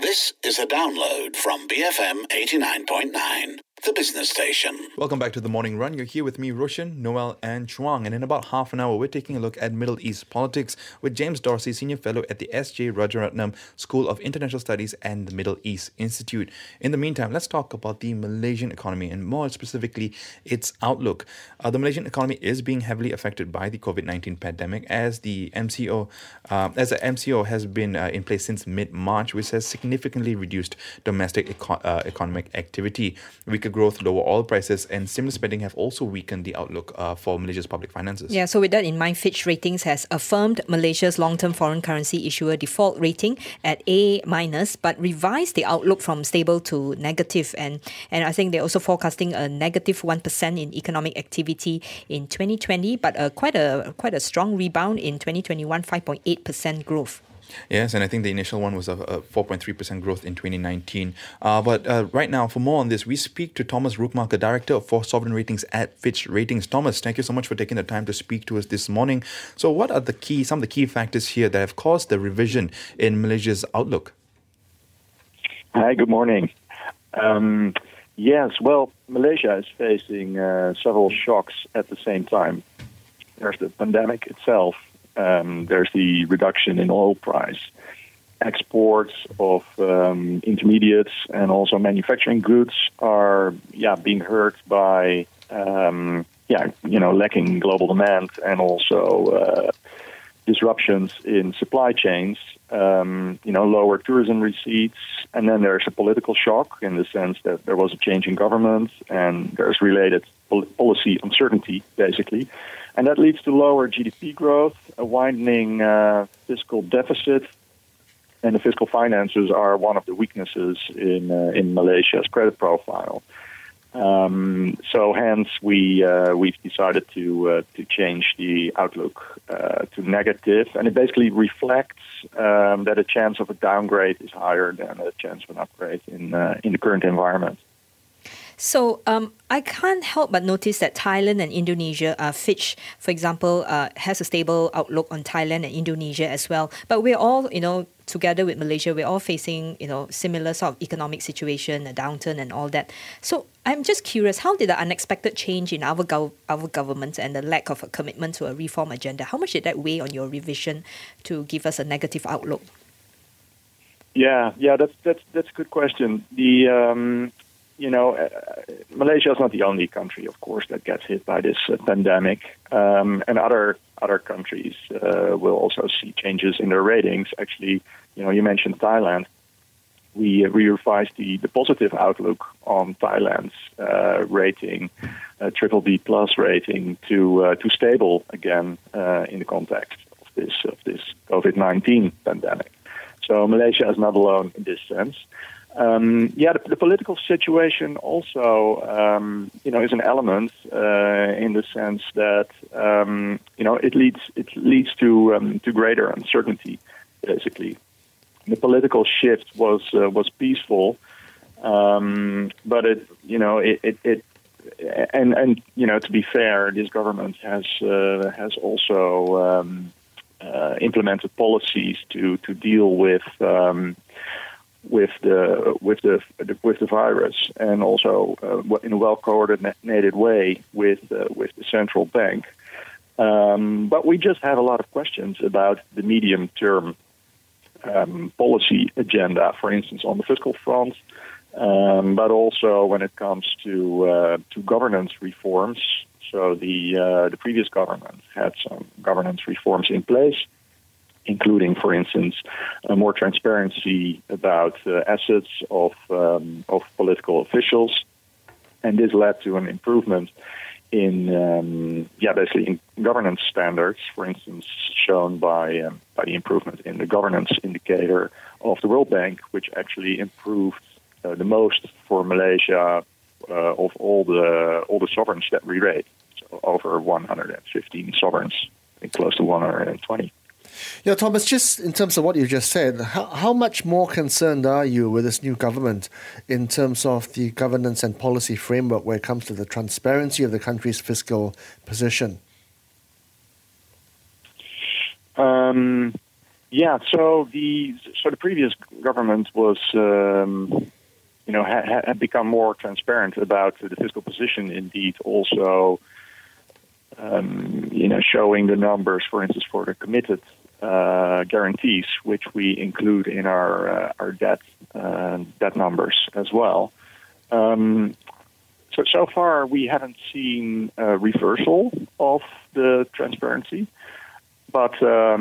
This is a download from BFM 89.9, the business station. Welcome back to The Morning Run. You're here with me, Roshan, Noel and Chuang. And in about half an hour, we're taking a look at Middle East politics with James Dorsey, Senior Fellow at the S.J. Rajaratnam School of International Studies and the Middle East Institute. In the meantime, let's talk about the Malaysian economy and more specifically, its outlook. The Malaysian economy is being heavily affected by the COVID-19 pandemic as the MCO has been in place since mid-March, which has significantly reduced domestic economic activity. Weaker growth, lower oil prices, and stimulus spending have also weakened the outlook for Malaysia's public finances. Yeah, so with that in mind, Fitch Ratings has affirmed Malaysia's long-term foreign currency issuer default rating at A-, but revised the outlook from stable to negative. And I think they're also forecasting a negative 1% in economic activity in 2020, but quite a strong rebound in 2021, 5.8% growth. Yes, and I think the initial one was a 4.3% growth in 2019. But right now, for more on this, we speak to Thomas Rookmarker, Director for Sovereign Ratings at Fitch Ratings. Thomas, thank you so much for taking the time to speak to us this morning. So what are some of the key factors here that have caused the revision in Malaysia's outlook? Hi, good morning. Yes, well, Malaysia is facing several shocks at the same time. There's the pandemic itself. There's the reduction in oil price. Exports of intermediates and also manufacturing goods are being hurt by lacking global demand and also disruptions in supply chains. Lower tourism receipts, and then there's a political shock in the sense that there was a change in government and there's related policy uncertainty, basically. And that leads to lower GDP growth, a widening fiscal deficit, and the fiscal finances are one of the weaknesses in Malaysia's credit profile. So hence we've decided to change the outlook to negative, and it basically reflects that a chance of a downgrade is higher than a chance of an upgrade in the current environment. So I can't help but notice that Thailand and Indonesia, Fitch, for example, has a stable outlook on Thailand and Indonesia as well. But we're all, together with Malaysia, we're all facing, similar sort of economic situation, a downturn and all that. So I'm just curious, how did the unexpected change in our government and the lack of a commitment to a reform agenda, how much did that weigh on your revision to give us a negative outlook? Yeah, that's a good question. Malaysia is not the only country, of course, that gets hit by this pandemic, and other countries will also see changes in their ratings. Actually, you mentioned Thailand. We revised the positive outlook on Thailand's rating, BBB+ rating, to stable again in the context of this COVID-19 pandemic. So Malaysia is not alone in this sense. The political situation also, is an element in the sense that it leads to greater uncertainty. Basically, the political shift was peaceful, but to be fair, this government has also implemented policies to deal with the virus, and also in a well-coordinated way with the central bank. But we just have a lot of questions about the medium-term policy agenda, for instance, on the fiscal front, but also when it comes to governance reforms. So the previous government had some governance reforms in place, including, for instance, more transparency about assets of political officials, and this led to an improvement in basically in governance standards. For instance, shown by the improvement in the governance indicator of the World Bank, which actually improved the most for Malaysia of all the sovereigns that we rate. So over 115 sovereigns, I think close to 120. Yeah, Thomas, just in terms of what you just said, how much more concerned are you with this new government in terms of the governance and policy framework when it comes to the transparency of the country's fiscal position? Yeah, so the previous government was, had become more transparent about the fiscal position. Indeed, also, showing the numbers, for instance, for the committed guarantees, which we include in our debt numbers as well. So far, we haven't seen a reversal of the transparency, but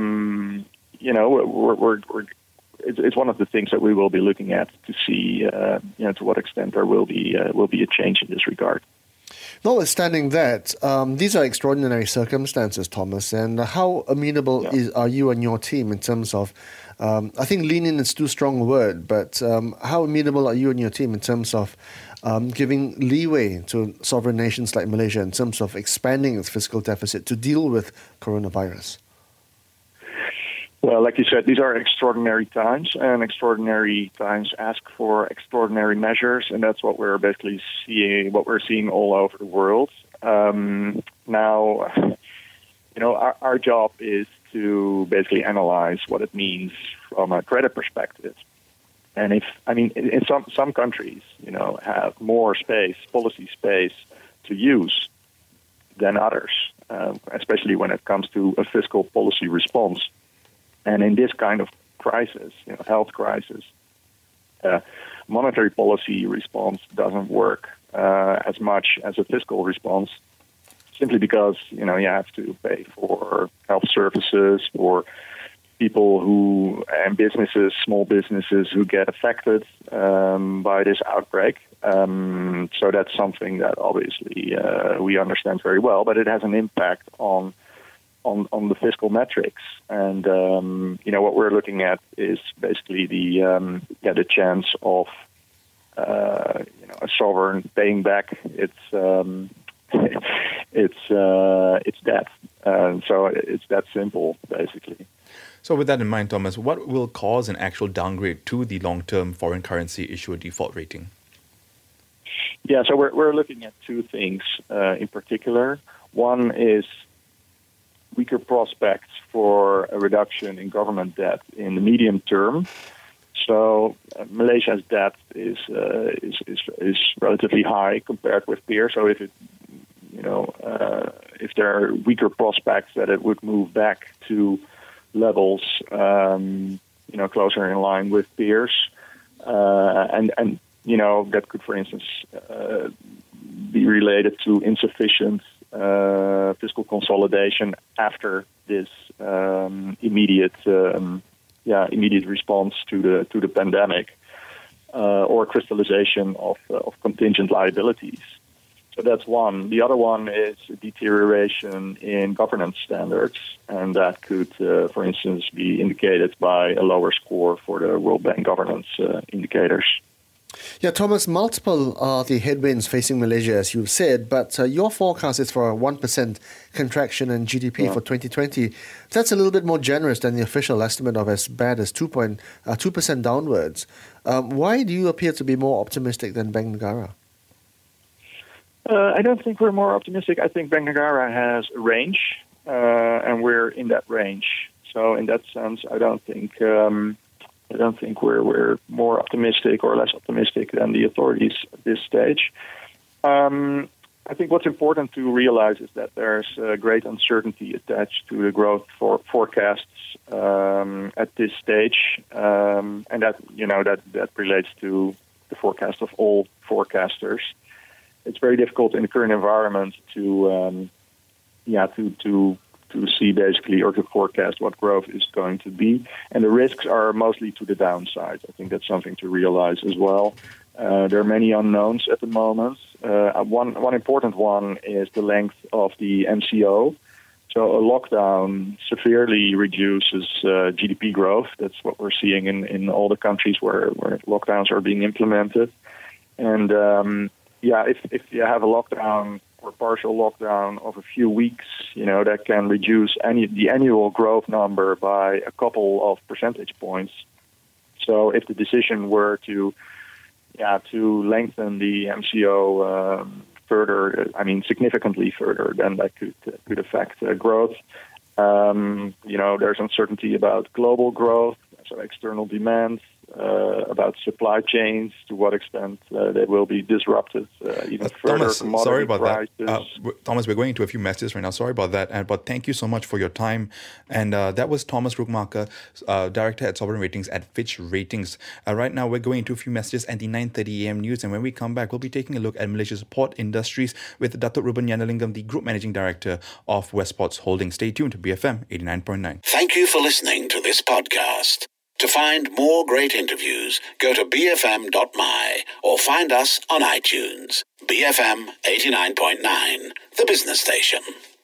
it's one of the things that we will be looking at to see, to what extent there will be a change in this regard. Notwithstanding that, these are extraordinary circumstances, Thomas, and how amenable are you and your team in terms of, I think lenient is too strong a word, but how amenable are you and your team in terms of giving leeway to sovereign nations like Malaysia in terms of expanding its fiscal deficit to deal with coronavirus? Well, like you said, these are extraordinary times, and extraordinary times ask for extraordinary measures, and that's what we're basically seeing, what we're seeing all over the world. Now, our job is to basically analyze what it means from a credit perspective. And in some countries, have more policy space to use than others, especially when it comes to a fiscal policy response. And in this kind of crisis, health crisis, monetary policy response doesn't work as much as a fiscal response, simply because, you have to pay for health services for people and businesses, small businesses who get affected by this outbreak. So that's something that obviously we understand very well, but it has an impact on the fiscal metrics. And, what we're looking at is basically the chance of, a sovereign paying back its debt. So it's that simple, basically. So with that in mind, Thomas, what will cause an actual downgrade to the long-term foreign currency issuer default rating? Yeah, so we're looking at two things in particular. One is weaker prospects for a reduction in government debt in the medium term. So Malaysia's debt is relatively high compared with peers. So if there are weaker prospects that it would move back to levels closer in line with peers, and that could, for instance, be related to insufficient fiscal consolidation after this immediate response to the pandemic, or crystallization of contingent liabilities. So that's one. The other one is a deterioration in governance standards, and that could, for instance, be indicated by a lower score for the World Bank governance indicators. Yeah, Thomas, multiple are the headwinds facing Malaysia, as you've said, but your forecast is for a 1% contraction in GDP for 2020. That's a little bit more generous than the official estimate of as bad as 2% downwards. Why do you appear to be more optimistic than Bank Negara? I don't think we're more optimistic. I think Bank Negara has a range, and we're in that range. So in that sense, I don't think we're more optimistic or less optimistic than the authorities at this stage. I think what's important to realize is that there's great uncertainty attached to the growth forecasts at this stage, and that relates to the forecast of all forecasters. It's very difficult in the current environment to see basically or to forecast what growth is going to be. And the risks are mostly to the downside. I think that's something to realize as well. There are many unknowns at the moment. One important one is the length of the MCO. So a lockdown severely reduces GDP growth. That's what we're seeing in all the countries where lockdowns are being implemented. And if you have a lockdown or partial lockdown of a few weeks, that can reduce the annual growth number by a couple of percentage points. So if the decision were to lengthen the MCO further, significantly further, then that could affect growth. There's uncertainty about global growth, so external demand, about supply chains, to what extent they will be disrupted, even further. Thomas, sorry about prices. that. Thomas, we're going into a few messages right now. Sorry about that. But thank you so much for your time. And that was Thomas Rookmarker, Director at Sovereign Ratings at Fitch Ratings. Right now, we're going into a few messages and the 9:30 a.m. news. And when we come back, we'll be taking a look at Malaysia's port industries with Datuk Ruben Yanalingam, the Group Managing Director of Westports Holdings. Stay tuned to BFM 89.9. Thank you for listening to this podcast. To find more great interviews, go to bfm.my or find us on iTunes. BFM 89.9, the business station.